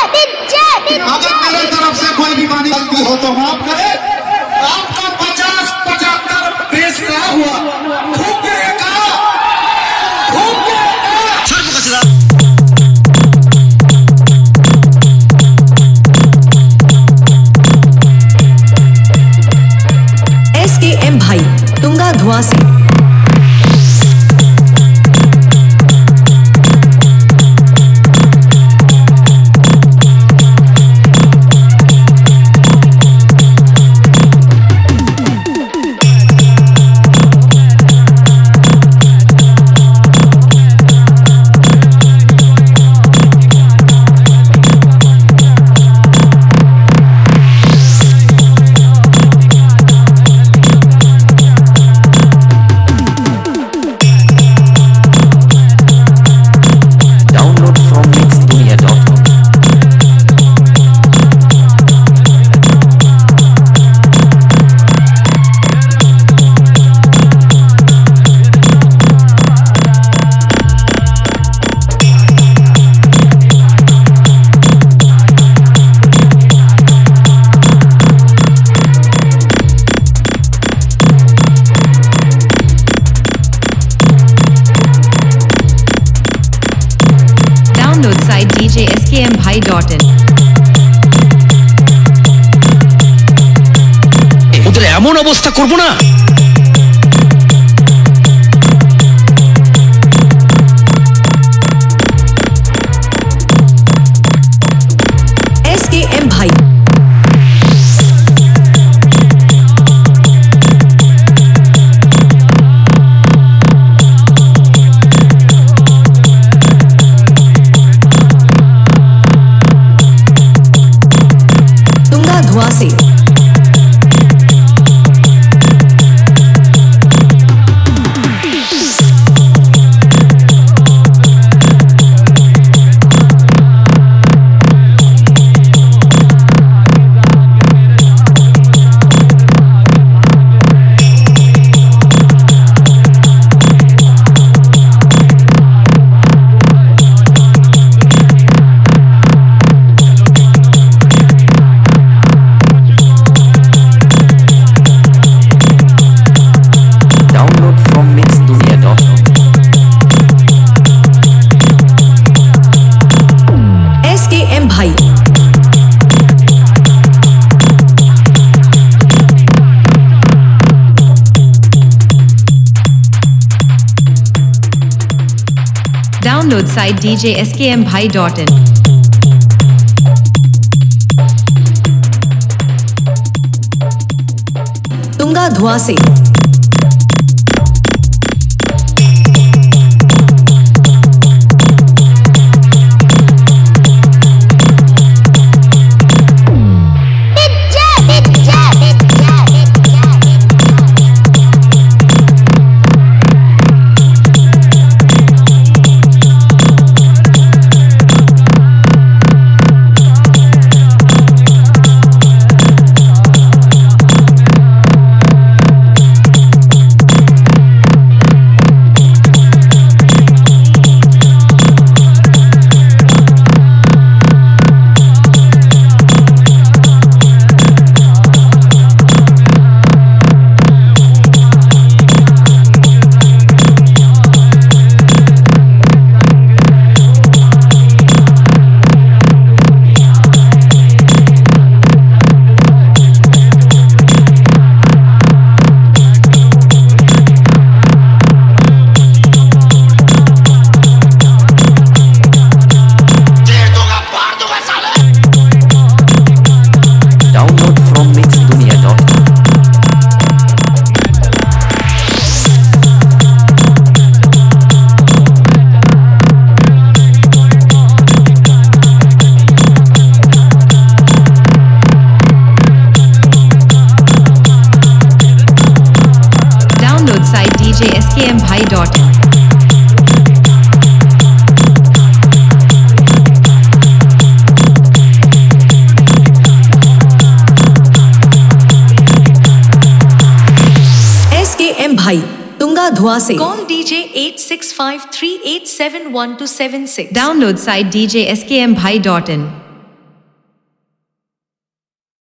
अगर मेरे तरफ से कोई भी मानी गलती हो तो माफ करे। आपका 50-75 पेश ना हुआ, खूब के कहा, खूब के SKM भाई तुंगा धुआं से। DJSKMBhai.in ওদের এমন অবস্থা করব না। SKM भाई धुआं से। SKM भाई Download site DJSKMBhai.in तुंगा धुआं से। DJSKMBhai.in SKM भाई तुंगा धुआं से। Call DJ 8653871276. Download site DJSKMBhai.in